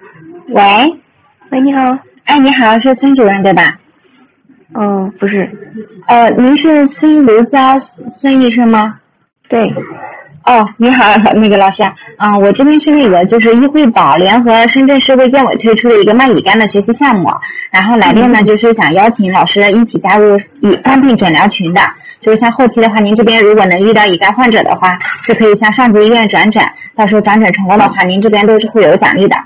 喂， 喂，你好。 哎，你好，是孙主任对吧？ 哦，不是。 您是孙卢家孙医生吗？ 对。 哦，你好，那个老师我这边是那个就是医惠宝联合深圳市卫健委推出的一个卖乙肝的学习项目，然后来电呢就是想邀请老师一起加入乙肝病诊疗群的，就是像后期的话，您这边如果能遇到乙肝患者的话，是可以向上级医院转诊，到时候转诊成功的话，您这边都是会有奖励的。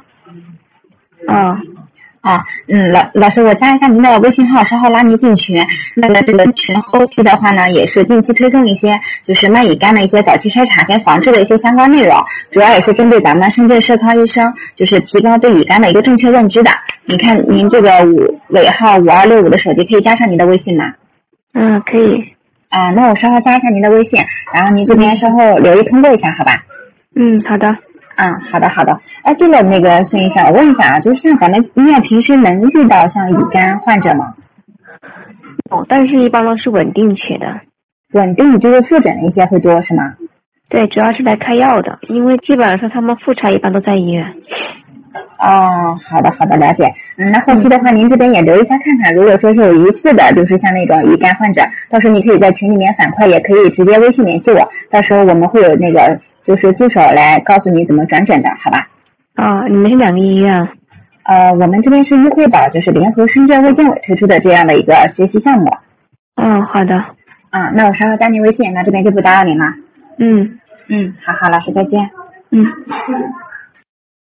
老师，我加一下您的微信号，稍后拉您进群。那么这个群后期的话呢，也是定期推送一些就是卖乙肝的一些早期筛查跟防治的一些相关内容，主要也是针对咱们深圳社康医生，就是提高对乙肝的一个正确认知的。你看您这个尾号5265的手机可以加上您的微信吗？ 可以。 那我稍后加一下您的微信，然后您这边稍后留意通过一下，好吧？ 好的。 好的。哎，对了，那个孙医生，我问一下就是像咱们医院平时能遇到像乙肝患者吗？ 但是一般都是稳定期的。 稳定就是复诊的一些会多是吗？ 对，主要是来开药的，因为基本上他们复查一般都在医院。 好的，了解。那后期的话，您这边也留一下看看，如果说是有疑似的，就是像那种乙肝患者，到时候你可以在群里面反馈，也可以直接微信联系我，到时候我们会有那个就是助手来告诉你怎么转诊的，好吧？ 你们是哪个医院？ 我们这边是医惠宝，就是联合深圳卫健委推出的这样的一个学习项目。 好的。 那我稍后加您微信，那这边就不打扰您了。 嗯。 好，老师再见。 嗯。